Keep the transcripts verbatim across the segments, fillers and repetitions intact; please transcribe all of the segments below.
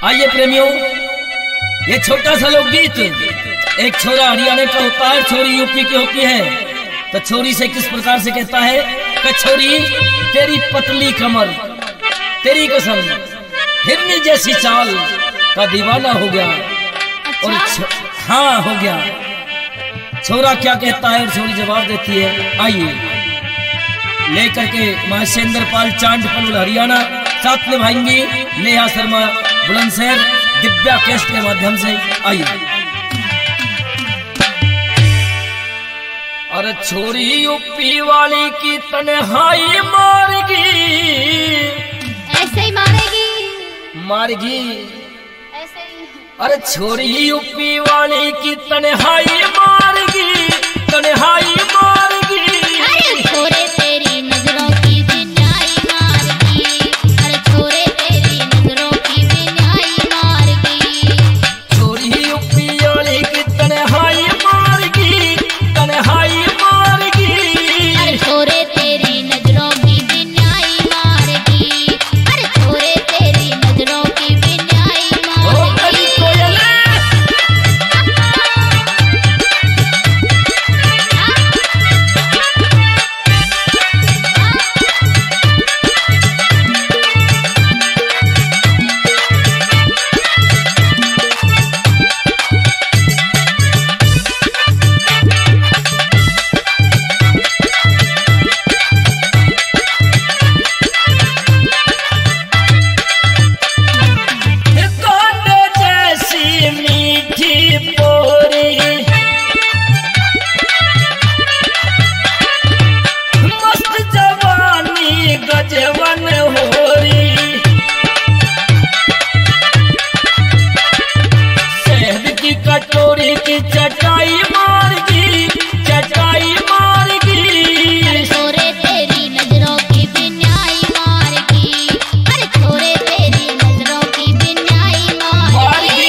आइए प्रेमियों, ये छोटा सा लोकगीत एक छोरा हरियाणा का होता है, छोरी यूपी की होती है। तो छोरी से किस प्रकार से कहता है कि छोरी तेरी पतली कमर, तेरी कसम हिरनी जैसी चाल का दीवाना हो गया। और हाँ हो गया। छोरा क्या कहता है और छोरी जवाब देती है। आइए लेकर के महेंद्र पाल चांदपल हरियाणा, साथ में भाईंगी नेहा शर्मा बुलंदशहर दिव्या केस्ट के माध्यम से। आइए। अरे छोरी यूपी वाली की तन्हाई मारेगी, ऐसे ही मारेगी मारेगी ऐसे ही। अरे छोरी यूपी वाली की तन्हाई मारेगी, तन्हाई मारेगी। अरे छोरे तेरी नजरों की बिन्याई मारेगी, अरे छोरे तेरी नजरों की बिन्याई मारेगी। छोरी यूपी वाली की तन्हाई मारेगी, तन्हाई मारेगी। अरे छोरे तेरी नजरों की बिन्याई मारेगी, अरे छोरे तेरी नजरों की बिन्याई मारेगी। कटोरी की चटाई मारगी, चटाई मारगी। अरे छोरे तेरी नजरों की बिन्याई मारगी, अरे छोरे तेरी नजरों की बिन्याई मारगी।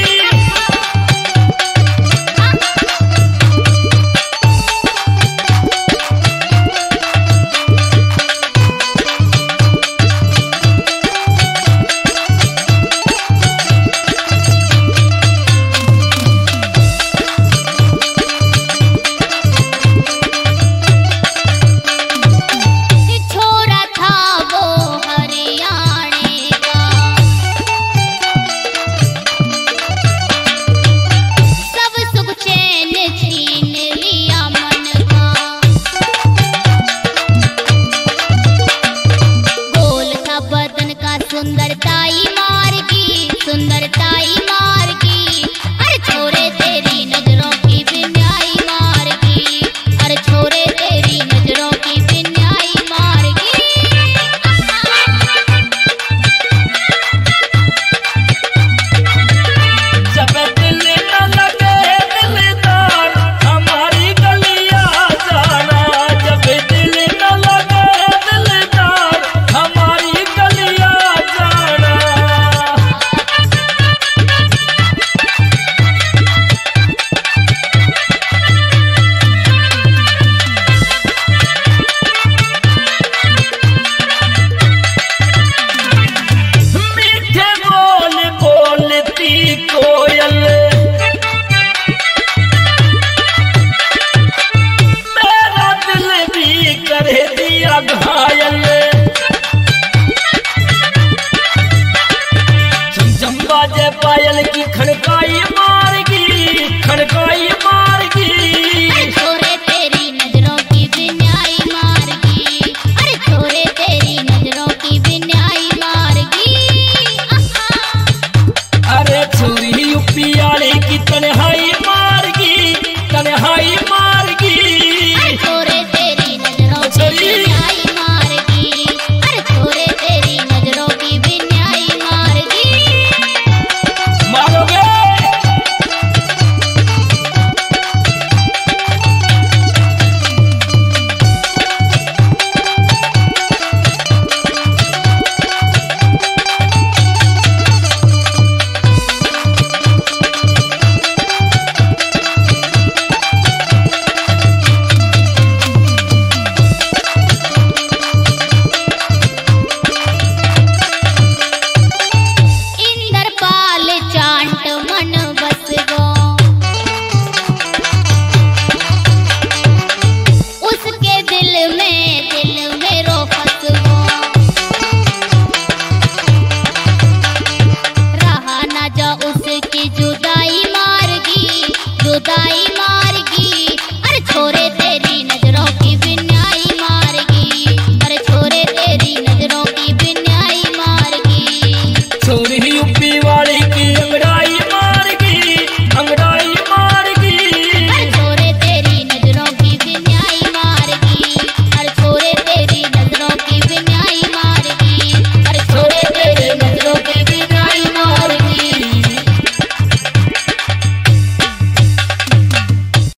सुंदरताई मारगी, सुंदरताई मारगी। अरे छोरे तेरी नजरों की बिन्याई मारगी, अरे छोरे तेरी नजरों की बिन्याई मारगी। जब दिल न लगे दिलदार हमारी गलियां जाना, जब दिल न लगे दिलदार हमारी गलियां कोयल मेरा दिल भी कर दिया घायल। झमझम बाजे पायल की खड़काई